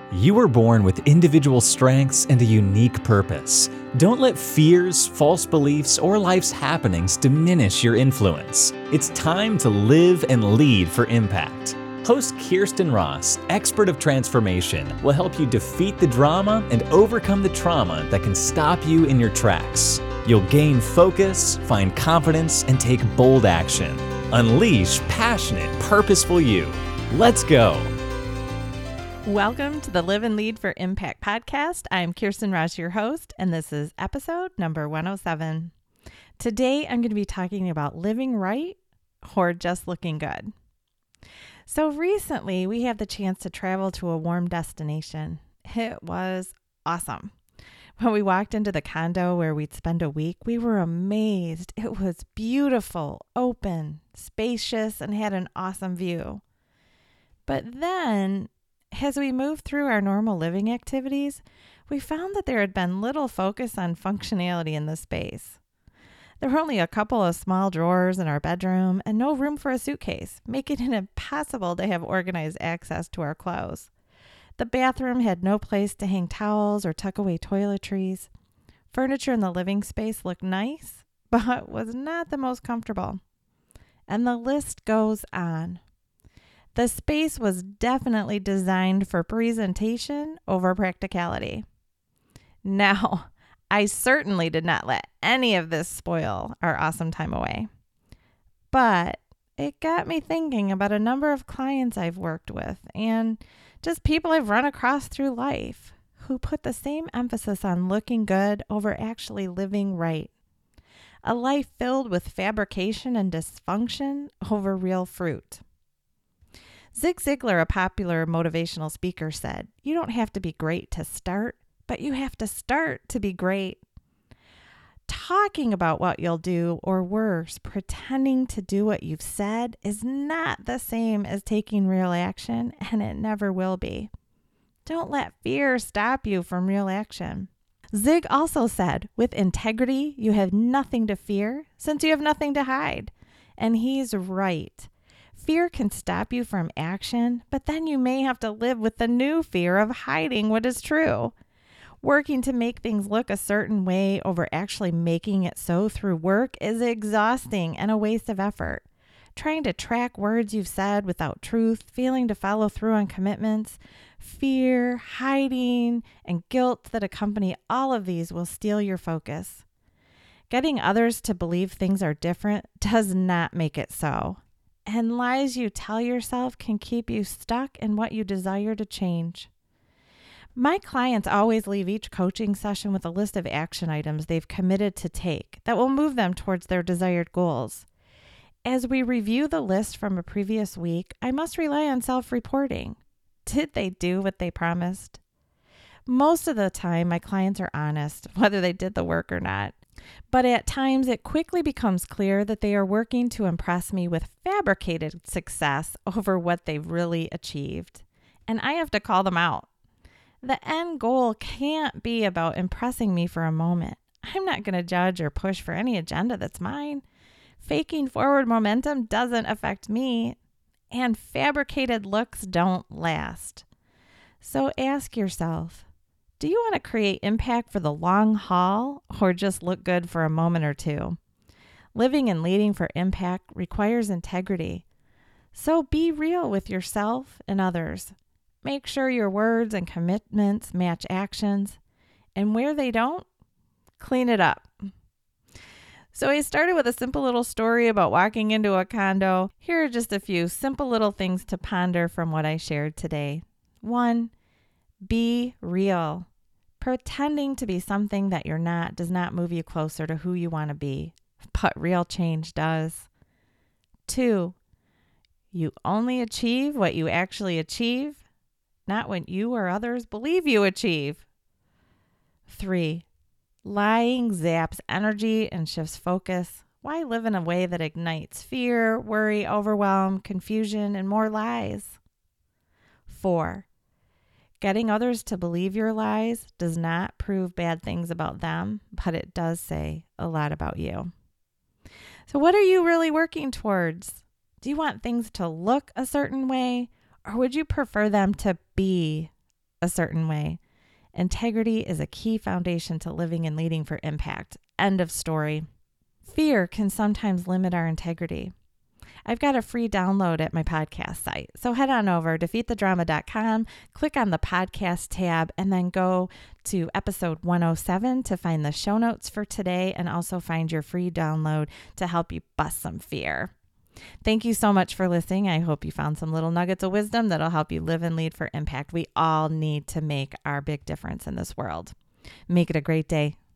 You were born with individual strengths and a unique purpose. Don't let fears, false beliefs, or life's happenings diminish your influence. It's time to live and lead for impact. Host Kirsten Ross, expert of transformation, will help you defeat the drama and overcome the trauma that can stop you in your tracks. You'll gain focus, find confidence, and take bold action. Unleash passionate, purposeful you. Let's go. Welcome to the Live and Lead for Impact podcast. I'm Kirsten Ross, your host, and this is episode number 107. Today, I'm going to be talking about living right or just looking good. So recently, we had the chance to travel to a warm destination. It was awesome. When we walked into the condo where we'd spend a week, we were amazed. It was beautiful, open, spacious, and had an awesome view. But then, as we moved through our normal living activities, we found that there had been little focus on functionality in the space. There were only a couple of small drawers in our bedroom and no room for a suitcase, making it impossible to have organized access to our clothes. The bathroom had no place to hang towels or tuck away toiletries. Furniture in the living space looked nice, but was not the most comfortable. And the list goes on. The space was definitely designed for presentation over practicality. Now, I certainly did not let any of this spoil our awesome time away. But it got me thinking about a number of clients I've worked with and just people I've run across through life who put the same emphasis on looking good over actually living right. A life filled with fabrication and dysfunction over real fruit. Zig Ziglar, a popular motivational speaker, said, "You don't have to be great to start, but you have to start to be great." Talking about what you'll do, or worse, pretending to do what you've said, is not the same as taking real action, and it never will be. Don't let fear stop you from real action. Zig also said, "With integrity, you have nothing to fear, since you have nothing to hide." And he's right. Fear can stop you from action, but then you may have to live with the new fear of hiding what is true. Working to make things look a certain way over actually making it so through work is exhausting and a waste of effort. Trying to track words you've said without truth, failing to follow through on commitments, fear, hiding, and guilt that accompany all of these will steal your focus. Getting others to believe things are different does not make it so. And lies you tell yourself can keep you stuck in what you desire to change. My clients always leave each coaching session with a list of action items they've committed to take that will move them towards their desired goals. As we review the list from a previous week, I must rely on self-reporting. Did they do what they promised? Most of the time, my clients are honest, whether they did the work or not. But at times, it quickly becomes clear that they are working to impress me with fabricated success over what they've really achieved. And I have to call them out. The end goal can't be about impressing me for a moment. I'm not going to judge or push for any agenda that's mine. Faking forward momentum doesn't affect me, and fabricated looks don't last. So ask yourself, do you want to create impact for the long haul or just look good for a moment or two? Living and leading for impact requires integrity. So be real with yourself and others. Make sure your words and commitments match actions. And where they don't, clean it up. So I started with a simple little story about walking into a condo. Here are just a few simple little things to ponder from what I shared today. 1, be real. Pretending to be something that you're not does not move you closer to who you want to be, but real change does. 2, you only achieve what you actually achieve, not what you or others believe you achieve. 3, lying zaps energy and shifts focus. Why live in a way that ignites fear, worry, overwhelm, confusion, and more lies? 4, getting others to believe your lies does not prove bad things about them, but it does say a lot about you. So what are you really working towards? Do you want things to look a certain way, or would you prefer them to be a certain way. Integrity is a key foundation to living and leading for impact. End of story. Fear can sometimes limit our integrity. I've got a free download at my podcast site. So head on over, defeatthedrama.com, click on the podcast tab, and then go to episode 107 to find the show notes for today and also find your free download to help you bust some fear. Thank you so much for listening. I hope you found some little nuggets of wisdom that'll help you live and lead for impact. We all need to make our big difference in this world. Make it a great day.